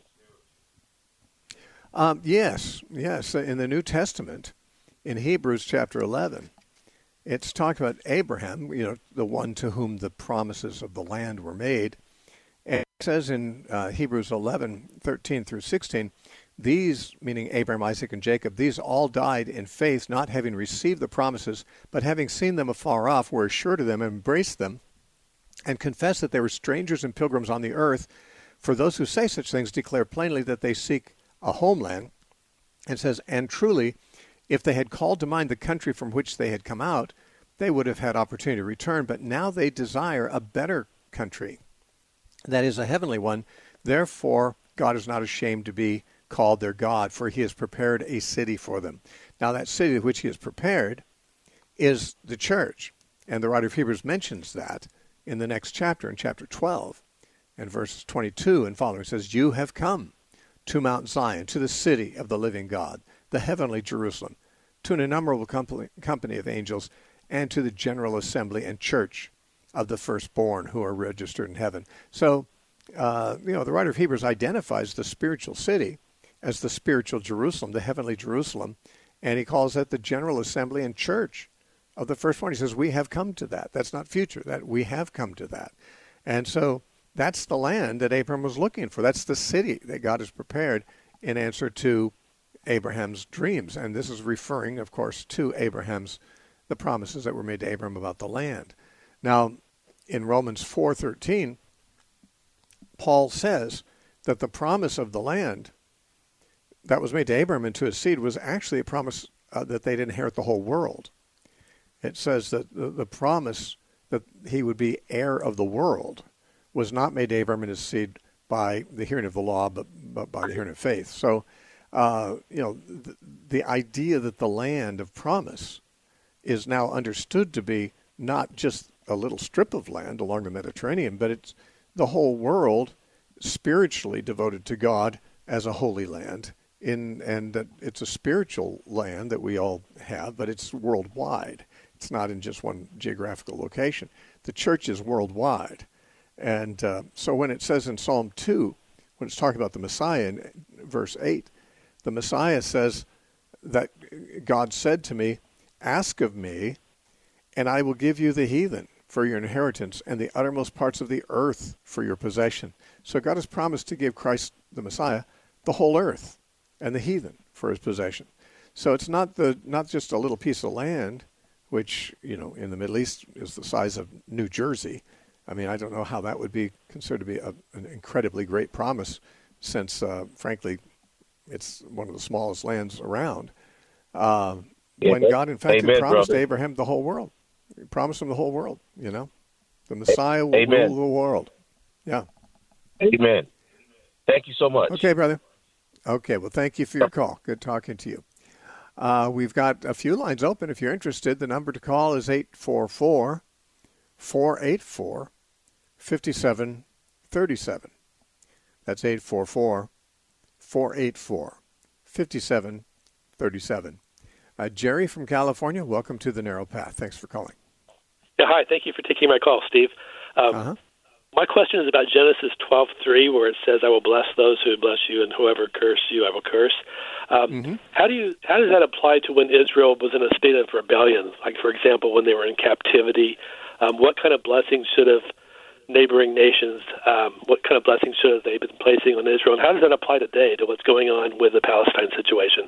Um, yes, yes. In the New Testament, in Hebrews chapter eleven, it's talking about Abraham, you know, the one to whom the promises of the land were made. And it says in uh, Hebrews eleven, thirteen through sixteen, these, meaning Abraham, Isaac, and Jacob, these all died in faith, not having received the promises, but having seen them afar off, were assured of them, and embraced them, and confessed that they were strangers and pilgrims on the earth. For those who say such things declare plainly that they seek a homeland. And says, and truly, if they had called to mind the country from which they had come out, they would have had opportunity to return. But now they desire a better country, that is a heavenly one. Therefore, God is not ashamed to be called their God, for he has prepared a city for them. Now that city which he has prepared is the church. And the writer of Hebrews mentions that in the next chapter, in chapter twelve, and verses twenty-two and following. It says, you have come to Mount Zion, to the city of the living God, the heavenly Jerusalem, to an innumerable company, company of angels, and to the general assembly and church of the firstborn who are registered in heaven. So, uh, you know, the writer of Hebrews identifies the spiritual city as the spiritual Jerusalem, the heavenly Jerusalem, and he calls that the general assembly and church of the firstborn. He says, we have come to that. That's not future, that we have come to that. And so that's the land that Abraham was looking for. That's the city that God has prepared in answer to Abraham's dreams. And this is referring, of course, to Abraham's, the promises that were made to Abraham about the land. Now, in Romans four thirteen, Paul says that the promise of the land that was made to Abraham and to his seed was actually a promise uh, that they'd inherit the whole world. It says that the, the promise that he would be heir of the world was not made to Abraham and his seed by the hearing of the law, but, but by the hearing of faith. So, uh, you know, the, the idea that the land of promise is now understood to be not just a little strip of land along the Mediterranean, but it's the whole world spiritually devoted to God as a holy land. In, and that it's a spiritual land that we all have, but it's worldwide. It's not in just one geographical location. The church is worldwide. And uh, so when it says in Psalm two, when it's talking about the Messiah in verse eight, the Messiah says that God said to me, ask of me, and I will give you the heathen for your inheritance and the uttermost parts of the earth for your possession. So God has promised to give Christ, the Messiah, the whole earth and the heathen for his possession. So it's not the not just a little piece of land, which, you know, in the Middle East is the size of New Jersey. I mean, I don't know how that would be considered to be a, an incredibly great promise, since, uh, frankly, it's one of the smallest lands around. Uh, yeah, when God, in fact, Amen, promised brother. Abraham the whole world. He promised him the whole world, you know. The Messiah will Amen. rule the world. Yeah. Amen. Thank you so much. Okay, brother. Okay, well, thank you for your call. Good talking to you. Uh, we've got a few lines open. If you're interested, the number to call is eight four four, four eight four, five seven three seven. That's eight four four, four eight four, five seven three seven. Uh, Jerry from California, welcome to The Narrow Path. Thanks for calling. Yeah, hi. Thank you for taking my call, Steve. Um, uh-huh. My question is about Genesis twelve three, where it says, I will bless those who bless you, and whoever curse you, I will curse. Um, mm-hmm. How do you how does that apply to when Israel was in a state of rebellion? Like, for example, when they were in captivity, um, what kind of blessings should have neighboring nations, um, what kind of blessings should have they been placing on Israel? And how does that apply today to what's going on with the Palestine situation?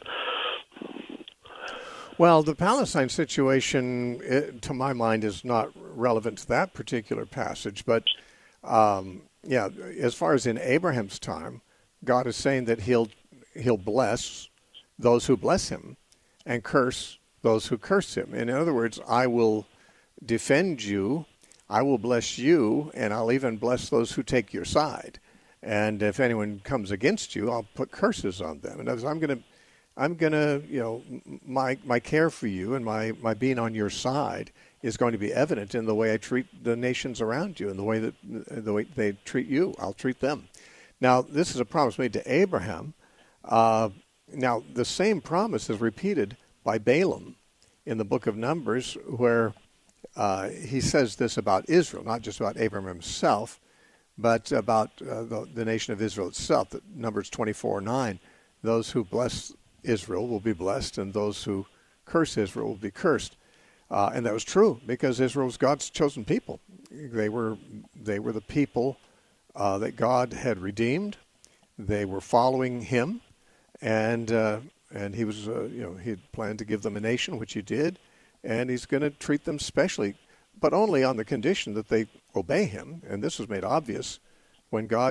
Well, the Palestine situation, it, to my mind, is not relevant to that particular passage. But, um, yeah, as far as in Abraham's time, God is saying that he'll he'll bless those who bless him and curse those who curse him. In other words, I will defend you, I will bless you, and I'll even bless those who take your side. And if anyone comes against you, I'll put curses on them. And I'm going to, I'm going to, you know, my my care for you and my, my being on your side is going to be evident in the way I treat the nations around you and the way that the way they treat you. I'll treat them. Now, this is a promise made to Abraham. Uh, now, the same promise is repeated by Balaam in the book of Numbers, where uh, he says this about Israel, not just about Abraham himself, but about uh, the, the nation of Israel itself. That Numbers twenty-four nine, those who bless Israel will be blessed, and those who curse Israel will be cursed. Uh, and that was true because Israel was God's chosen people. They were they were the people uh, that God had redeemed. They were following Him, and uh, and He was uh, you know He had planned to give them a nation, which He did, and He's going to treat them specially, but only on the condition that they obey Him. And this was made obvious when God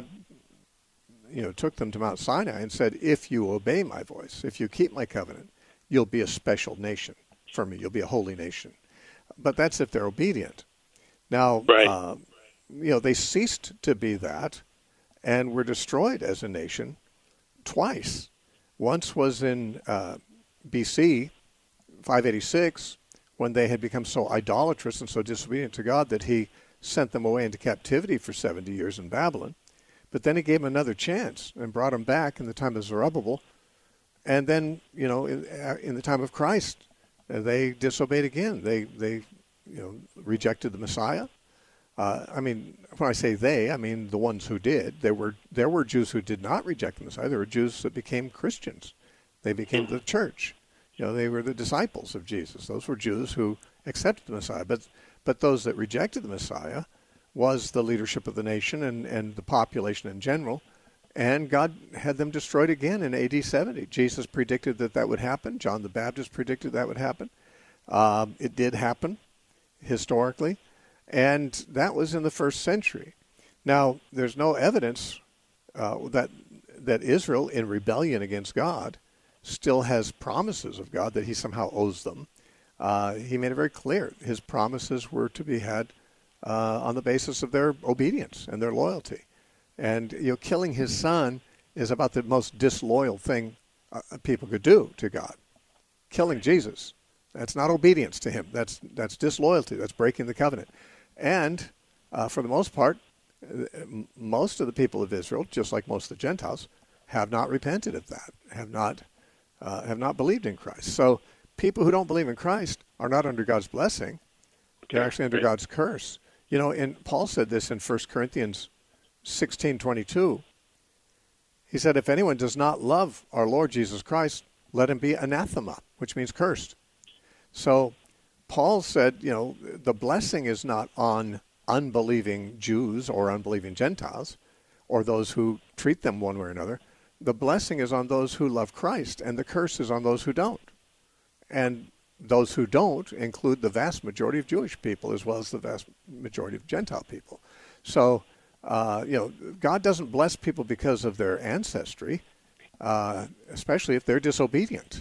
you know took them to Mount Sinai and said, "If you obey my voice, if you keep my covenant, you'll be a special nation for me. You'll be a holy nation." But that's if they're obedient. Now, right. uh, you know, they ceased to be that and were destroyed as a nation twice. Once was in uh, B C five eighty-six, when they had become so idolatrous and so disobedient to God that He sent them away into captivity for seventy years in Babylon. But then He gave them another chance and brought them back in the time of Zerubbabel. And then, you know, in, in the time of Christ, Uh, they disobeyed again. They, they, you know, rejected the Messiah. Uh, I mean, when I say they, I mean the ones who did. There were there were Jews who did not reject the Messiah. There were Jews that became Christians. They became the church. You know, they were the disciples of Jesus. Those were Jews who accepted the Messiah. But but those that rejected the Messiah was the leadership of the nation and, and the population in general. And God had them destroyed again in A D seventy. Jesus predicted that that would happen. John the Baptist predicted that would happen. Um, it did happen historically. And that was in the first century. Now, there's no evidence uh, that that Israel, in rebellion against God, still has promises of God that He somehow owes them. Uh, he made it very clear. His promises were to be had uh, on the basis of their obedience and their loyalty. And you know, killing His Son is about the most disloyal thing uh, people could do to God. Killing Jesus, that's not obedience to Him. That's that's disloyalty. That's breaking the covenant. And uh, for the most part, most of the people of Israel, just like most of the Gentiles, have not repented of that. Have not uh, have not believed in Christ. So people who don't believe in Christ are not under God's blessing. They're actually under God's curse. You know, and Paul said this in First Corinthians sixteen twenty-two. He said, if anyone does not love our Lord Jesus Christ, let him be anathema, which means cursed. So Paul said, you know, the blessing is not on unbelieving Jews or unbelieving Gentiles or those who treat them one way or another. The blessing is on those who love Christ, and the curse is on those who don't. And those who don't include the vast majority of Jewish people as well as the vast majority of Gentile people. So, uh, you know, God doesn't bless people because of their ancestry, uh, especially if they're disobedient.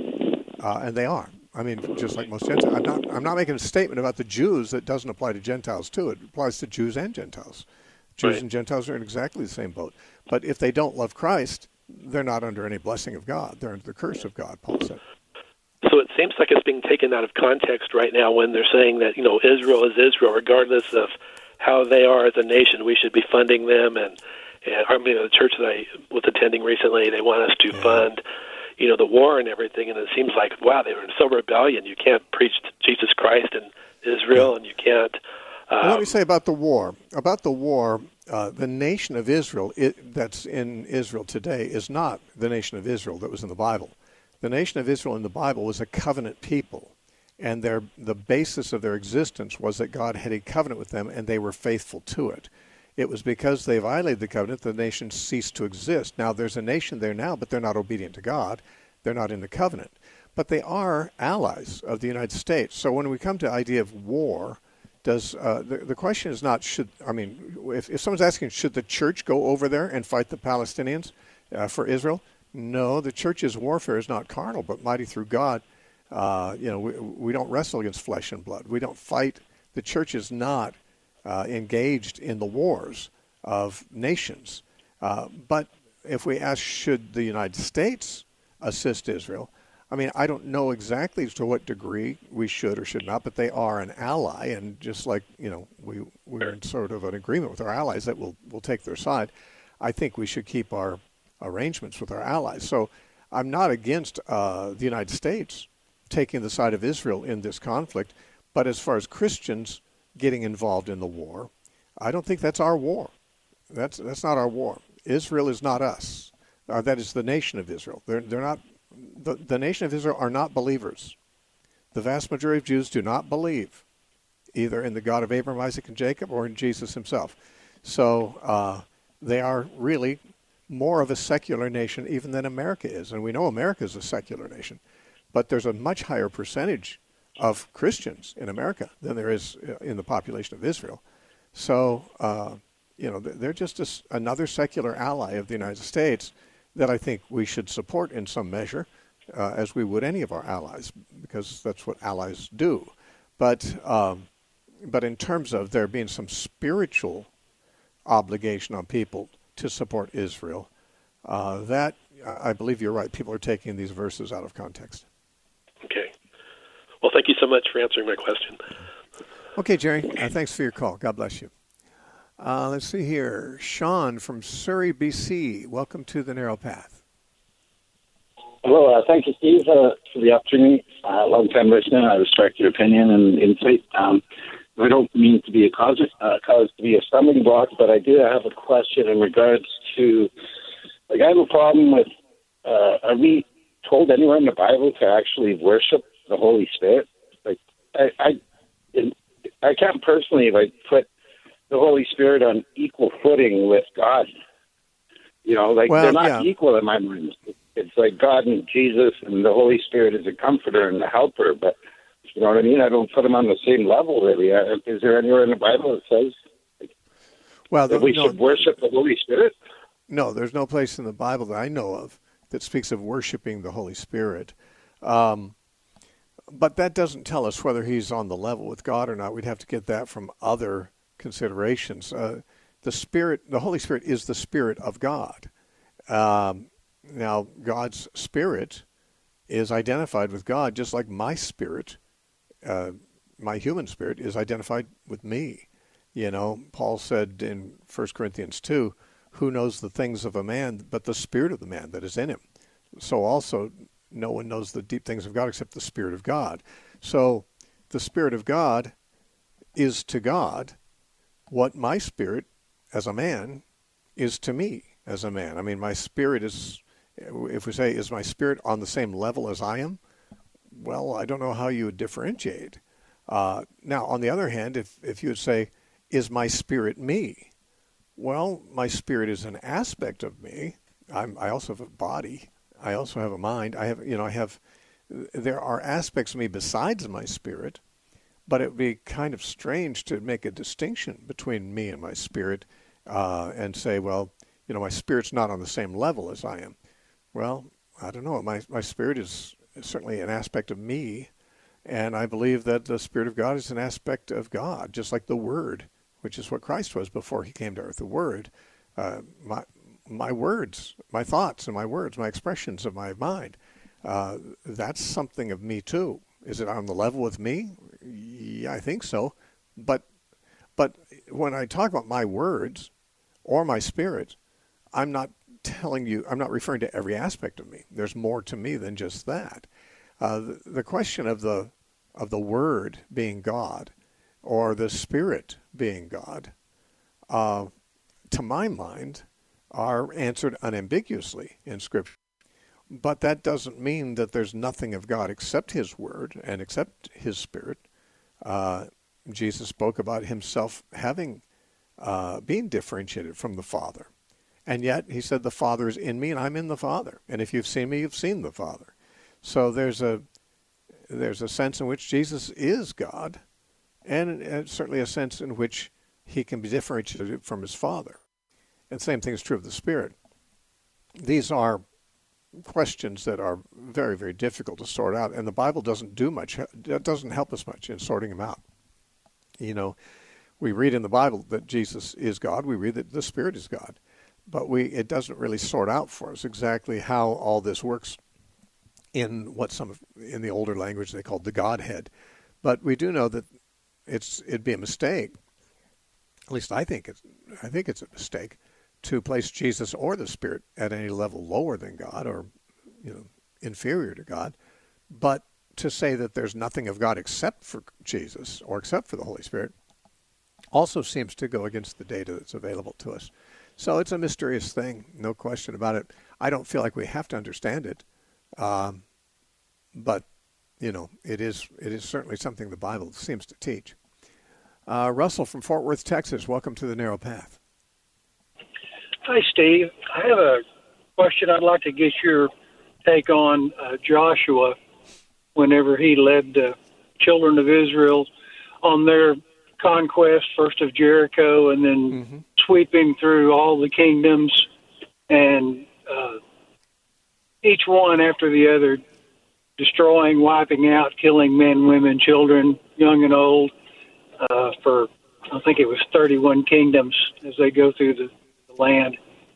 Uh, and they are. I mean, just like most Gentiles. I'm not, I'm not making a statement about the Jews that doesn't apply to Gentiles, too. It applies to Jews and Gentiles. Jews right. and Gentiles are in exactly the same boat. But if they don't love Christ, they're not under any blessing of God. They're under the curse of God, Paul said. So it seems like it's being taken out of context right now when they're saying that, you know, Israel is Israel, regardless of how they are as a nation. We should be funding them. And, and I mean, the church that I was attending recently, they want us to yeah. fund, you know, the war and everything. And it seems like, wow, they were in some rebellion. You can't preach Jesus Christ in Israel, yeah. and you can't. Um, well, let me say about the war. About the war, uh, the nation of Israel it, that's in Israel today is not the nation of Israel that was in the Bible. The nation of Israel in the Bible was a covenant people, and their the basis of their existence was that God had a covenant with them, and they were faithful to it. It was because they violated the covenant the nation ceased to exist. Now, there's a nation there now, but they're not obedient to God. They're not in the covenant. But they are allies of the United States. So when we come to the idea of war, does uh, the, the question is not should, I mean, if, if someone's asking, should the church go over there and fight the Palestinians uh, for Israel? No, the church's warfare is not carnal, but mighty through God Uh, you know, we, we don't wrestle against flesh and blood. We don't fight. The church is not uh, engaged in the wars of nations. Uh, but if we ask, should the United States assist Israel? I mean, I don't know exactly to what degree we should or should not, but they are an ally, and just like, you know, we, we're in sort of an agreement with our allies that we'll, we'll take their side, I think we should keep our arrangements with our allies. So I'm not against uh, the United States taking the side of Israel in this conflict, but as far as Christians getting involved in the war, I don't think that's our war. That's that's not our war. Israel is not us. Uh, that is the nation of Israel. They're they're not. The, the nation of Israel are not believers. The vast majority of Jews do not believe either in the God of Abraham, Isaac, and Jacob or in Jesus himself. So uh, they are really more of a secular nation even than America is. And we know America is a secular nation. But there's a much higher percentage of Christians in America than there is in the population of Israel. So, uh, you know, they're just a, another secular ally of the United States that I think we should support in some measure, uh, as we would any of our allies, because that's what allies do. But, um, but in terms of there being some spiritual obligation on people to support Israel, uh, that, I believe you're right, people are taking these verses out of context. Okay. Well, thank you so much for answering my question. Okay, Jerry. Uh, thanks for your call. God bless you. Uh, let's see here. Sean from Surrey, B C. Welcome to The Narrow Path. Hello. Uh, thank you, Steve, uh, for the opportunity. Uh, long-time listener. I respect your opinion and insight. Um, I don't mean to be a cause, uh, cause to be a stumbling block, but I do have a question in regards to, like, I have a problem with, uh, are we told anywhere in the Bible to actually worship the Holy Spirit? Like, I, I, in, I can't personally like put the Holy Spirit on equal footing with God. You know, like well, they're not yeah. equal in my mind. It's like God and Jesus and the Holy Spirit is a comforter and a helper, but you know what I mean? I don't put them on the same level, really. Uh, Is there anywhere in the Bible that says like, well, that the, we no, should worship the Holy Spirit? No, there's no place in the Bible that I know of that speaks of worshiping the Holy Spirit. Um, but that doesn't tell us whether he's on the level with God or not. We'd have to get that from other considerations. Uh, the Spirit, the Holy Spirit is the Spirit of God. Um, now, God's Spirit is identified with God just like my spirit, uh, my human spirit, is identified with me. You know, Paul said in First Corinthians two, who knows the things of a man but the spirit of the man that is in him? So also, no one knows the deep things of God except the Spirit of God. So the Spirit of God is to God what my spirit as a man is to me as a man. I mean, my spirit is, if we say, is my spirit on the same level as I am? Well, I don't know how you would differentiate. Uh, now, on the other hand, if, if you would say, is my spirit me? Well, my spirit is an aspect of me. I'm, I also have a body. I also have a mind. I have, you know, I have, there are aspects of me besides my spirit, but it would be kind of strange to make a distinction between me and my spirit uh, and say, well, you know, my spirit's not on the same level as I am. Well, I don't know. My, my spirit is certainly an aspect of me, and I believe that the Spirit of God is an aspect of God, just like the Word, which is what Christ was before he came to earth. The Word, uh, my my words, my thoughts and my words, my expressions of my mind, uh, that's something of me too. Is it on the level with me? Yeah, I think so. But but when I talk about my words or my spirit, I'm not telling you, I'm not referring to every aspect of me. There's more to me than just that. Uh, the, the question of the of the Word being God or the Spirit being God, uh, to my mind, are answered unambiguously in Scripture. But that doesn't mean that there's nothing of God except his Word and except his Spirit. Uh, Jesus spoke about himself having, uh, being differentiated from the Father. And yet he said, the Father is in me and I'm in the Father. And if you've seen me, you've seen the Father. So there's a, there's a sense in which Jesus is God, and, and certainly a sense in which he can be differentiated from his Father. And the same thing is true of the Spirit. These are questions that are very, very difficult to sort out, and the Bible doesn't do much. It doesn't help us much in sorting them out. You know, we read in the Bible that Jesus is God. We read that the Spirit is God, but we it doesn't really sort out for us exactly how all this works in what some of, in the older language they called the Godhead. But we do know that it's it'd be a mistake. At least I think it's I think it's a mistake to place Jesus or the Spirit at any level lower than God or, you know, inferior to God. But to say that there's nothing of God except for Jesus or except for the Holy Spirit also seems to go against the data that's available to us. So it's a mysterious thing, no question about it. I don't feel like we have to understand it, um, but you know, it is it is certainly something the Bible seems to teach. Uh, Russell from Fort Worth, Texas, welcome to the Narrow Path. Hi, Steve. I have a question I'd like to get your take on uh, Joshua whenever he led the children of Israel on their conquest, first of Jericho, and then mm-hmm. sweeping through all the kingdoms, and uh, each one after the other destroying, wiping out, killing men, women, children, young and old, uh, for, I think it was thirty-one kingdoms as they go through the land.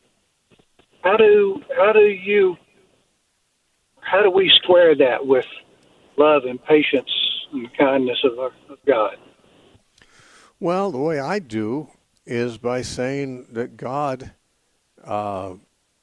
How do how do you how do we square that with love and patience and kindness of, our, of God? Well, the way I do is by saying that God uh,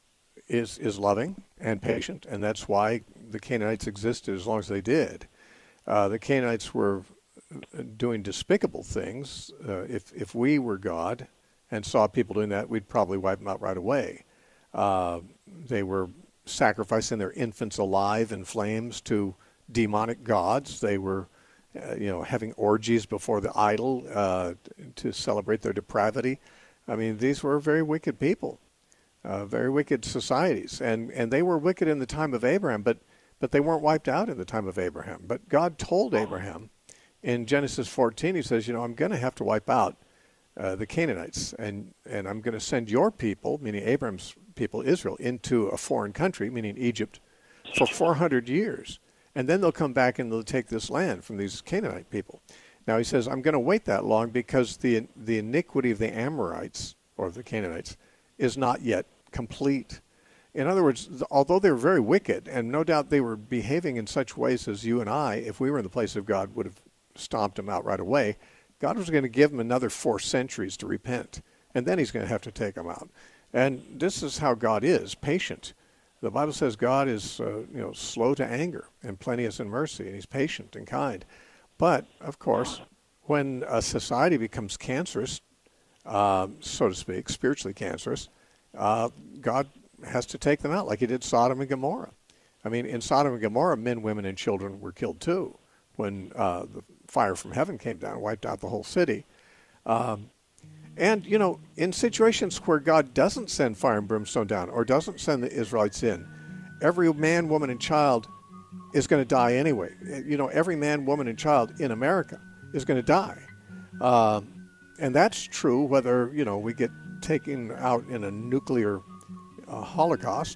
is is loving and patient, and that's why the Canaanites existed as long as they did. Uh, the Canaanites were doing despicable things. Uh, if if we were God and saw people doing that, we'd probably wipe them out right away. Uh, they were sacrificing their infants alive in flames to demonic gods. They were, uh, you know, having orgies before the idol uh, to celebrate their depravity. I mean, these were very wicked people, uh, very wicked societies, and and they were wicked in the time of Abraham, but but they weren't wiped out in the time of Abraham. But God told Abraham in Genesis fourteen, He says, you know, I'm going to have to wipe out Uh, the Canaanites, and, and I'm going to send your people, meaning Abraham's people, Israel, into a foreign country, meaning Egypt, for four hundred years. And then they'll come back and they'll take this land from these Canaanite people. Now he says, I'm going to wait that long because the the iniquity of the Amorites, or the Canaanites, is not yet complete. In other words, although they were very wicked, and no doubt they were behaving in such ways as you and I, if we were in the place of God, would have stomped them out right away, God was going to give them another four centuries to repent, and then He's going to have to take them out. And this is how God is, patient. The Bible says God is, uh, you know, slow to anger and plenteous in mercy, and He's patient and kind. But, of course, when a society becomes cancerous, uh, so to speak, spiritually cancerous, uh, God has to take them out, like He did Sodom and Gomorrah. I mean, in Sodom and Gomorrah, men, women, and children were killed too when uh, the fire from heaven came down and wiped out the whole city. Um, and, you know, in situations where God doesn't send fire and brimstone down or doesn't send the Israelites in, every man, woman, and child is going to die anyway. You know, every man, woman, and child in America is going to die. Uh, and that's true whether, you know, we get taken out in a nuclear uh, holocaust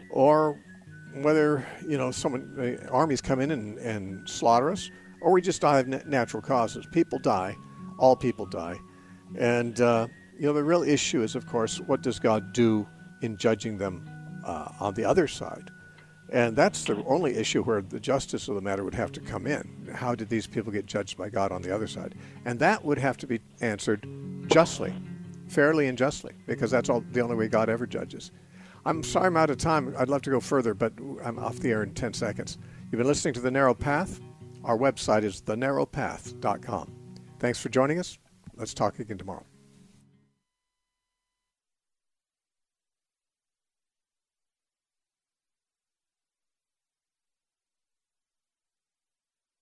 or whether, you know, someone, uh, armies come in and, and slaughter us, or we just die of na- natural causes. People die. All people die. And, uh, you know, the real issue is, of course, what does God do in judging them uh, on the other side? And that's the only issue where the justice of the matter would have to come in. How did these people get judged by God on the other side? And that would have to be answered justly, fairly and justly, because that's all the only way God ever judges. I'm sorry I'm out of time. I'd love to go further, but I'm off the air in ten seconds. You've been listening to The Narrow Path. Our website is the narrow path dot com. Thanks for joining us. Let's talk again tomorrow.